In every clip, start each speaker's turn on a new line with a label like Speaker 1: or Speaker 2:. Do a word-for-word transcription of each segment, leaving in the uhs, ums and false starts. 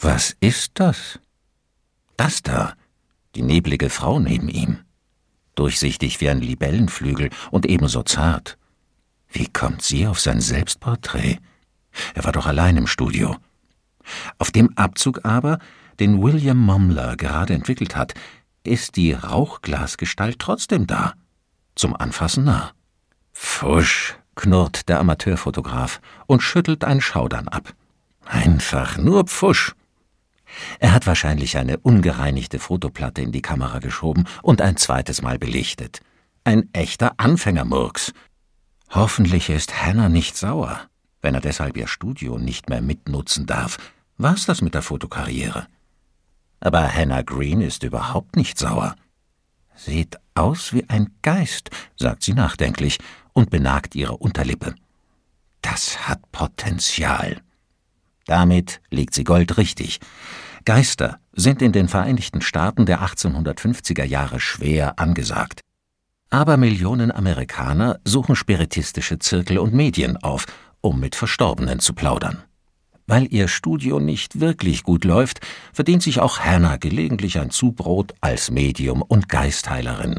Speaker 1: Was ist das? Das da, die neblige Frau neben ihm. Durchsichtig wie ein Libellenflügel und ebenso zart. Wie kommt sie auf sein Selbstporträt? Er war doch allein im Studio. Auf dem Abzug aber, den William Mumler gerade entwickelt hat, ist die Rauchglasgestalt trotzdem da. Zum Anfassen nah. Pfusch, knurrt der Amateurfotograf und schüttelt ein Schaudern ab. Einfach nur Pfusch. Er hat wahrscheinlich eine ungereinigte Fotoplatte in die Kamera geschoben und ein zweites Mal belichtet. Ein echter Anfängermurks. Hoffentlich ist Hannah nicht sauer, wenn er deshalb ihr Studio nicht mehr mitnutzen darf. War's das mit der Fotokarriere? Aber Hannah Green ist überhaupt nicht sauer. Sieht aus wie ein Geist, sagt sie nachdenklich und benagt ihre Unterlippe. Das hat Potenzial. Damit liegt sie goldrichtig. Geister sind in den Vereinigten Staaten der achtzehnhundertfünfziger Jahre schwer angesagt. Aber Millionen Amerikaner suchen spiritistische Zirkel und Medien auf, um mit Verstorbenen zu plaudern. Weil ihr Studio nicht wirklich gut läuft, verdient sich auch Hannah gelegentlich ein Zubrot als Medium und Geistheilerin.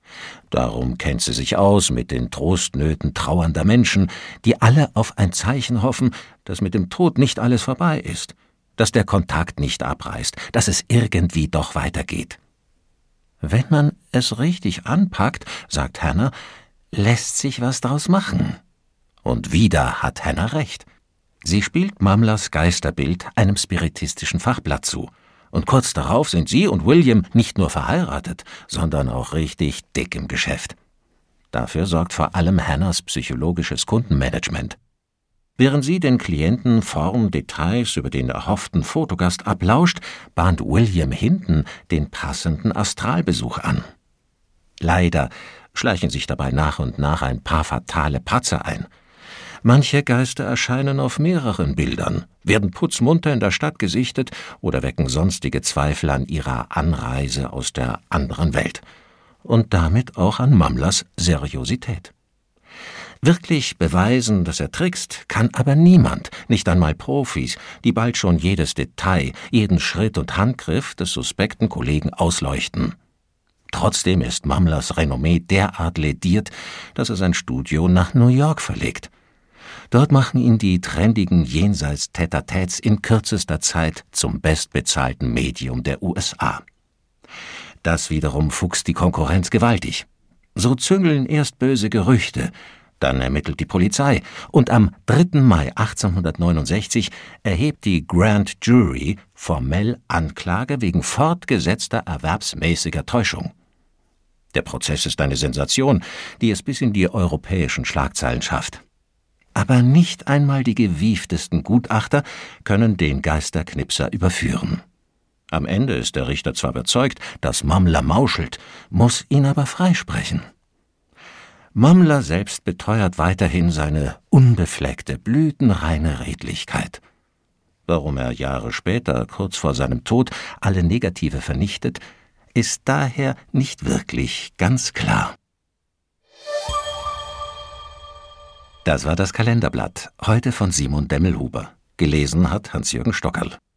Speaker 1: Darum kennt sie sich aus mit den Trostnöten trauernder Menschen, die alle auf ein Zeichen hoffen, dass mit dem Tod nicht alles vorbei ist, dass der Kontakt nicht abreißt, dass es irgendwie doch weitergeht. Wenn man es richtig anpackt, sagt Hannah, lässt sich was draus machen. Und wieder hat Hannah recht. Sie spielt Mumlers Geisterbild einem spiritistischen Fachblatt zu. Und kurz darauf sind sie und William nicht nur verheiratet, sondern auch richtig dick im Geschäft. Dafür sorgt vor allem Hannahs psychologisches Kundenmanagement. Während sie den Klienten Form, Details über den erhofften Fotogast ablauscht, bahnt William hinten den passenden Astralbesuch an. Leider schleichen sich dabei nach und nach ein paar fatale Patzer ein. Manche Geister erscheinen auf mehreren Bildern, werden putzmunter in der Stadt gesichtet oder wecken sonstige Zweifel an ihrer Anreise aus der anderen Welt. Und damit auch an Mumlers Seriosität. Wirklich beweisen, dass er trickst, kann aber niemand, nicht einmal Profis, die bald schon jedes Detail, jeden Schritt und Handgriff des suspekten Kollegen ausleuchten. Trotzdem ist Mumlers Renommee derart lediert, dass er sein Studio nach New York verlegt. Dort machen ihn die trendigen Jenseits-Tête-à-Têtes in kürzester Zeit zum bestbezahlten Medium der U S A. Das wiederum fuchst die Konkurrenz gewaltig. So züngeln erst böse Gerüchte, dann ermittelt die Polizei und am dritten Mai achtzehnhundertneunundsechzig erhebt die Grand Jury formell Anklage wegen fortgesetzter erwerbsmäßiger Täuschung. Der Prozess ist eine Sensation, die es bis in die europäischen Schlagzeilen schafft. Aber nicht einmal die gewieftesten Gutachter können den Geisterknipser überführen. Am Ende ist der Richter zwar überzeugt, dass Mumler mauschelt, muss ihn aber freisprechen. Mumler selbst beteuert weiterhin seine unbefleckte, blütenreine Redlichkeit. Warum er Jahre später, kurz vor seinem Tod, alle Negative vernichtet, ist daher nicht wirklich ganz klar. Das war das Kalenderblatt, heute von Simon Demmelhuber. Gelesen hat Hans-Jürgen Stockerl.